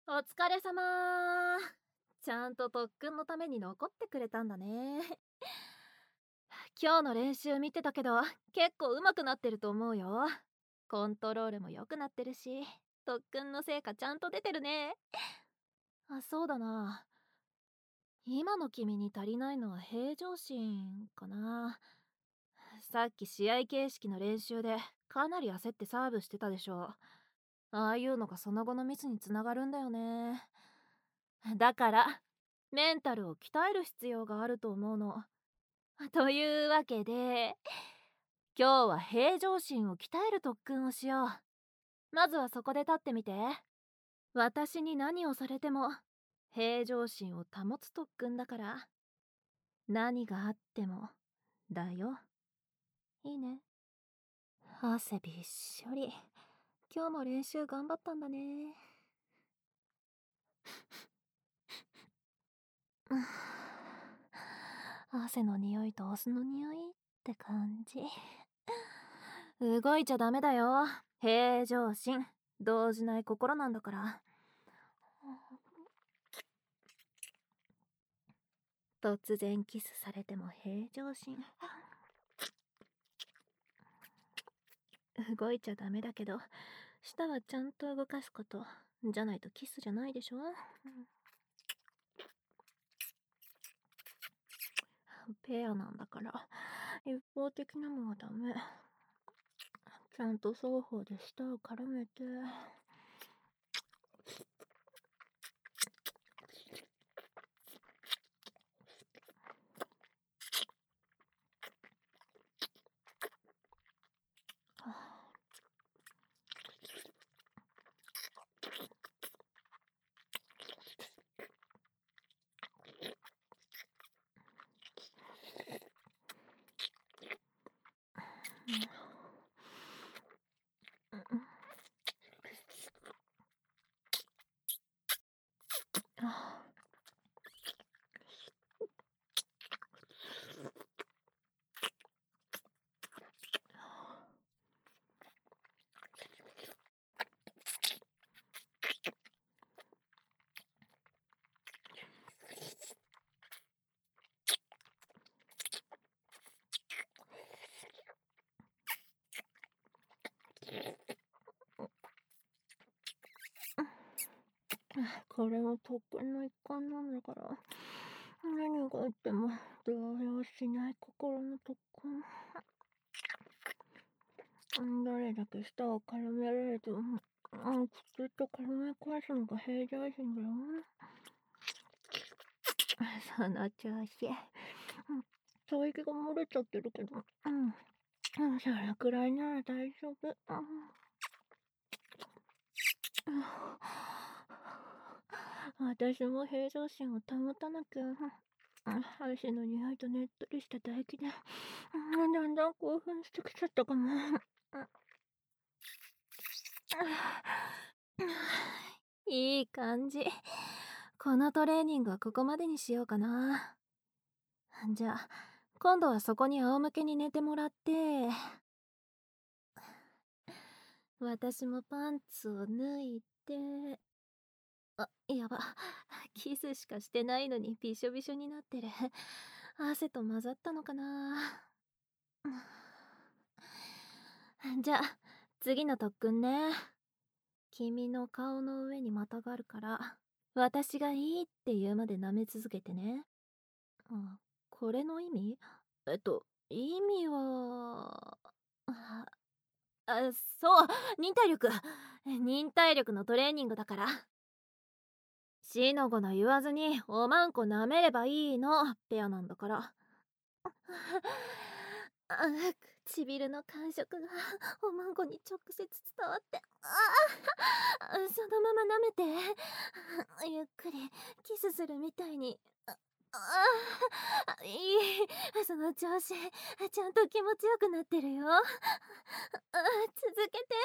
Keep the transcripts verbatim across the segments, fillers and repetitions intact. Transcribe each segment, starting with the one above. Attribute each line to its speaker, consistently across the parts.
Speaker 1: お疲れ様。ちゃんと特訓のために残ってくれたんだね。今日の練習見てたけど、結構上手くなってると思うよ。コントロールも良くなってるし、特訓の成果ちゃんと出てるね。あ、そうだな。今の君に足りないのは平常心かな。さっき試合形式の練習でかなり焦ってサーブしてたでしょ。ああいうのがその後のミスにつながるんだよね。だからメンタルを鍛える必要があると思うの。というわけで今日は平常心を鍛える特訓をしよう。まずはそこで立ってみて。私に何をされても平常心を保つ特訓だから。何があってもだよ。いいね。汗びっしょり。今日も練習頑張ったんだね。汗の匂いとお酢の匂いって感じ。動いちゃダメだよ。平常心動じない心なんだから。突然キスされても平常心。動いちゃダメだけど舌はちゃんと動かすこと。じゃないとキスじゃないでしょ。ペアなんだから一方的なのはダメ。ちゃんと双方で舌を絡めて。これは特訓の一環なんだから。何があっても動揺しない心の特訓。どれだけ舌を絡められても、うん、ずっと絡め返すのが平常心だよ。その調子。吐息が漏れちゃってるけど、うん、うん、それくらいなら大丈夫。うん、私も平常心を保たなきゃ。足の匂いとねっとりした唾液で、だんだん興奮してきちゃったかも。いい感じ。このトレーニングはここまでにしようかな。じゃあ今度はそこに仰向けに寝てもらって、私もパンツを脱いで。あ、やば。キスしかしてないのにびしょびしょになってる。汗と混ざったのかな。じゃあ次の特訓ね。君の顔の上にまたがるから私がいいって言うまで舐め続けてね。あ、これの意味？えっと意味はあ、あ、そう、忍耐力。忍耐力のトレーニングだから。しのごの言わずにおまんこ舐めればいいの。ペアなんだから。あ、唇の感触がおまんこに直接伝わって、ああ、そのまま舐めて。ゆっくりキスするみたいに。ああ、いい、その調子。ちゃんと気持ちよくなってるよ。あ、続けて。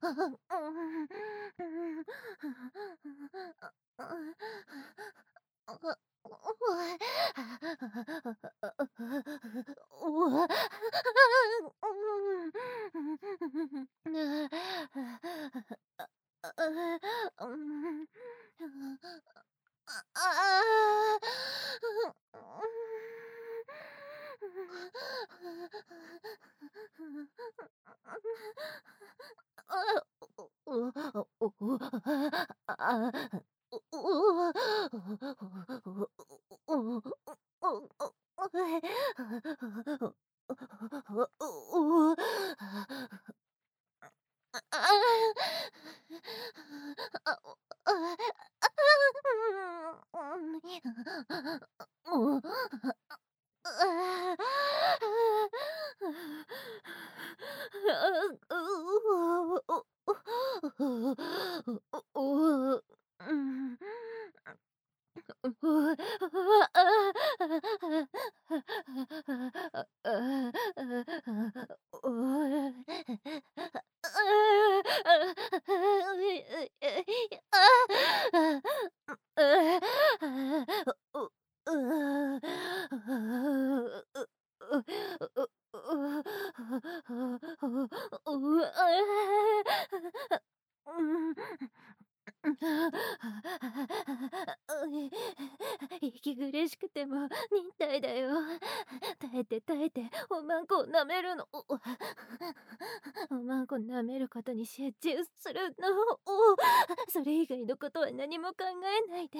Speaker 1: 息苦しくても忍耐だよ。耐えて耐えておまんこを舐めるの。おまんこ舐めることに集中するの。それ以外のことは何も考えないで。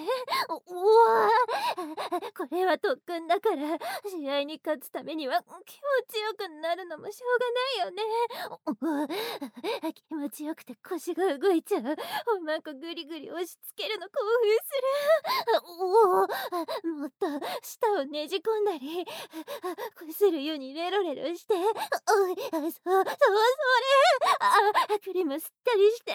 Speaker 1: これは特訓だから、試合に勝つためには気持ちよくなるのもしょうがないよね。気持ちよくて腰が動いちゃう。おまんこグリグリ押し付けるの興奮する。おお、もっと舌をねじ込んだり、こするようにレロレロして、おい、そうそうそれ、あ、クリーム吸ったりして、うん、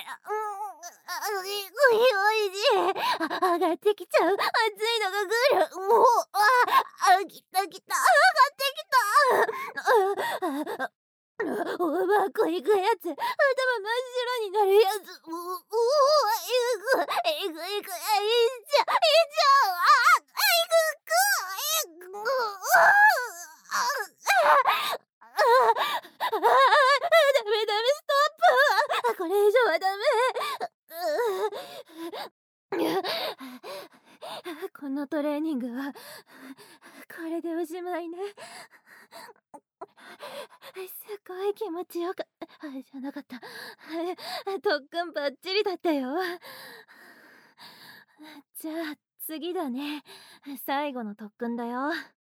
Speaker 1: おいおいしい、上がってきちゃう、熱いのが来る、もう、あ、あ、来た来た、上がってきた、あ、あ、おばあこ行くやつ、頭真っ白になるやつ、う、うわ、えぐ、えぐいく、えいっちゃう、えいっちゃう、あ、えぐく、えぐ、う、あ、あ、ダメダメ、ストップ、これ以上はダメ。このトレーニングはこれでおしまいね。すごい気持ちよかった。じゃなかった。特訓バッチリだったよ。じゃあ次だね。最後の特訓だよ。